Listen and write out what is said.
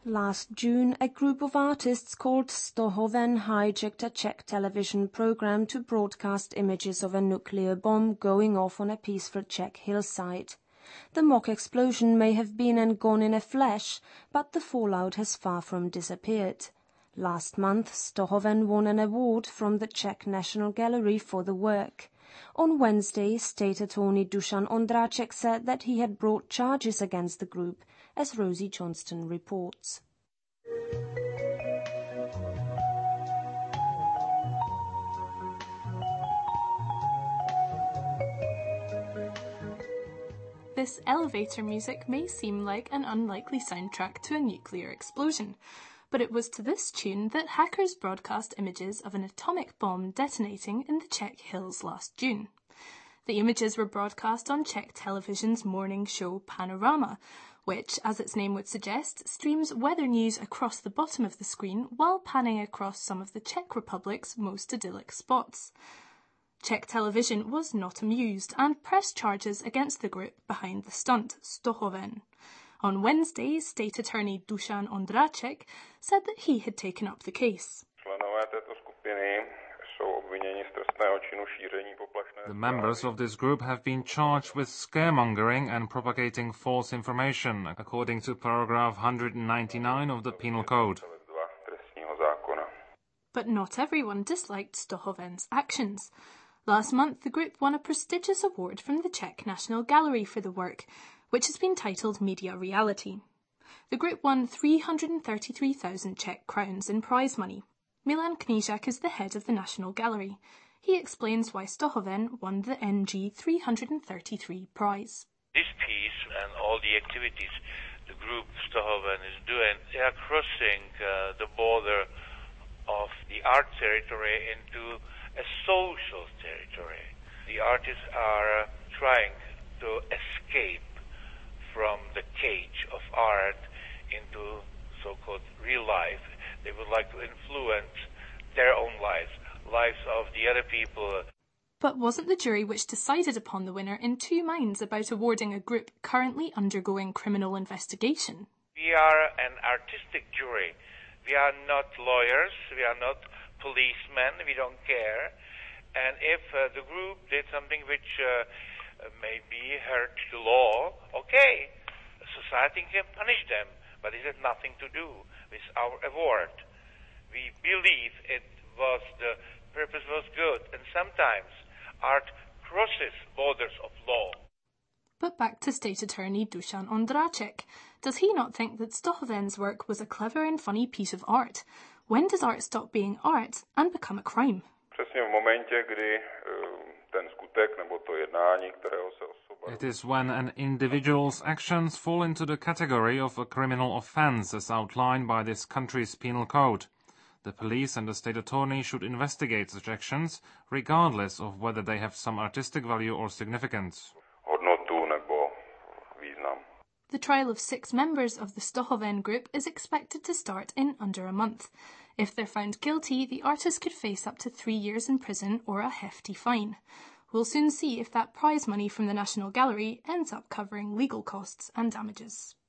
Last June, a group of artists called Stohoven hijacked a Czech television program to broadcast images of a nuclear bomb going off on a peaceful Czech hillside. The mock explosion may have been and gone in a flash, but the fallout has far from disappeared. Last month, Stohoven won an award from the Czech National Gallery for the work. On Wednesday, State Attorney Dušan Ondráček said that he had brought charges against the group, as Rosie Johnston reports. This elevator music may seem like an unlikely soundtrack to a nuclear explosion, but it was to this tune that hackers broadcast images of an atomic bomb detonating in the Czech hills last June. The images were broadcast on Czech television's morning show Panorama, which, as its name would suggest, streams weather news across the bottom of the screen while panning across some of the Czech Republic's most idyllic spots. Czech television was not amused and pressed charges against the group behind the stunt, Stohoven. On Wednesday, State Attorney Dušan Ondráček said that he had taken up the case. The members of this group have been charged with scaremongering and propagating false information, according to paragraph 199 of the Penal Code. But not everyone disliked Stohoven's actions. Last month, the group won a prestigious award from the Czech National Gallery for the work, which has been titled Media Reality. The group won 333,000 Czech crowns in prize money. Milan Knížák is the head of the National Gallery. He explains why Stohoven won the NG 333 prize. This piece and all the activities the group Stohoven is doing, they are crossing the border of the art territory into a social territory. The artists are trying to escape from the cage of art into so-called real life. They would like to influence their own lives of the other people. But wasn't the jury which decided upon the winner in two minds about awarding a group currently undergoing criminal investigation? We are an artistic jury. We are not lawyers. We are not policemen. We don't care. And if the group did something which maybe hurt the law, okay, society can punish them, but it has nothing to do with our award. We believe the purpose was good, and sometimes art crosses borders of law. But back to State Attorney Dušan Ondráček. Does he not think that Stohoven's work was a clever and funny piece of art? When does art stop being art and become a crime? It is when an individual's actions fall into the category of a criminal offense as outlined by this country's penal code. The police and the state attorney should investigate such actions, regardless of whether they have some artistic value or significance. The trial of 6 members of the Stohoven group is expected to start in under a month. If they're found guilty, the artists could face up to 3 years in prison or a hefty fine. We'll soon see if that prize money from the National Gallery ends up covering legal costs and damages.